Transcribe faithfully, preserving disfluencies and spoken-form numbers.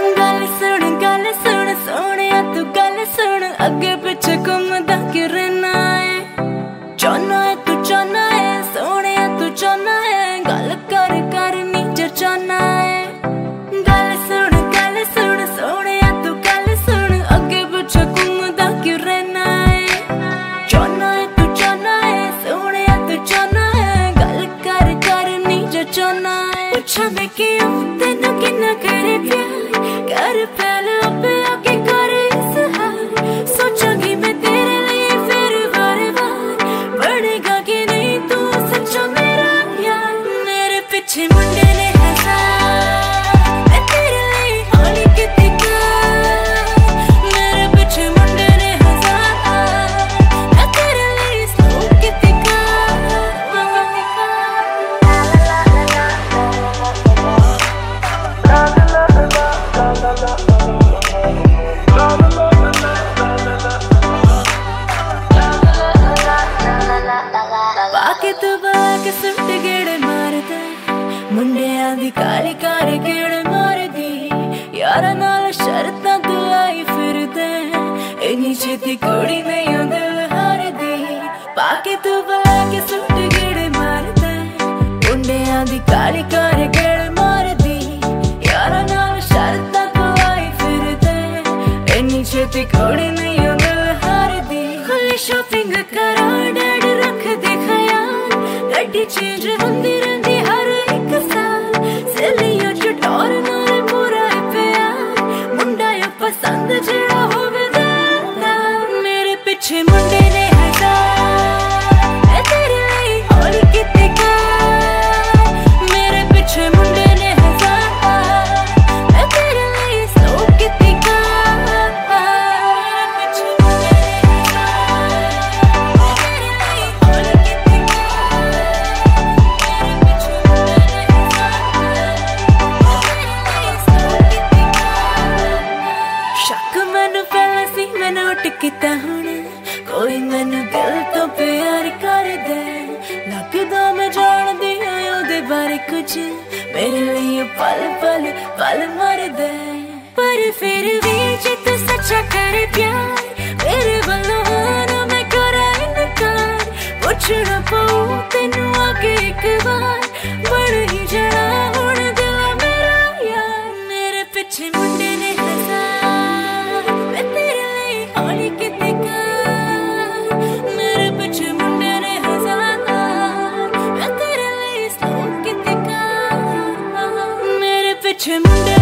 गल सुन गल सुन सोहणिया तू गल सुन अगे पिछे घूमदा क्यों रहना है चाहना है तू चाहना है सोहणिया तू चाहना है गल कर कर नीचे चाहना है गल सुन गल सुन सोहणिया तू गल सुन अगे पिछे घूमदा क्यों रहना है चाहना है तू चाहना है सोहणिया तू चाहना है गल कर कर नीचे चाहना है पूछा मैं क्यों तेनू किन्ना करे प्यार कर पहले अपने आगे कर इज़हार सोचांगी मैं तेरे लिए फिर बार बार बढ़ेगा कि नहीं तू सच्चा मेरा यार मेरे पीछे मुंडे ने हजार मैं तेरे लिए हौली कितनी कार मेरे पीछे मुंडे ने हजार मैं तेरे लिए स्लो कितनी कार बाकी तू बाकी सुट गेड़े मार दे मुंडिया दी काली काली गेड़े मार दी यारा नाल शर्तां तू लाई फिर दे इन्नी छेती कुड़ी नहीं दिल हार दी बाकी तू बाकी सुट गेड़े मार दे मुंडिया दी काली काली गेड़े मार दी यारा नाल शर्तां तू लाई फिर दे इन्नी छेती कुड़ी नहीं दिल हार दी खुली शॉपिंग करा डैड रख दे ख्याल गड्डी चेंज होंदी रहंदी हर एक साल सहेलियां चटोर नाल पूरा प्यार मुंडा यो पसंद जेड़ा होवे दिलदार मेरे पीछे मुंडे ने हजार मैं तेरे लिए हौली कितनी कार मेरे पीछे मुंडे ने हजार मैं तेरे लिए स्लो कितनी कार मेरे पीछे मुंडे ने हजार मैं तेरे लिए हौली कितनी कार मेरे पीछे मुंडे ने हजार मैं तेरे लिए स्लो कितनी कार शक मैनू पहले सी मैं नोट किता हुण कोई मैनू दिल तो प्यार कर दे लगदा मैं जानदी हां ओदे बारे कुछ मेरे लिए पल पल पल मर दे पर फिर भी जे तू सच्चा करे प्यार मेरे वल्लों ना मैं करा इनकार पुछना पऊ तेनू आके एक बार बड़ ही जाना हुण दिल मेरा यार मेरे पीछे मुंडे ने हजार मैं तेरे लिए हौली कितनी कार मेरे पीछे मुंडे ने हजार मैं तेरे लिए स्लो कितनी कार मेरे पीछे मुंडे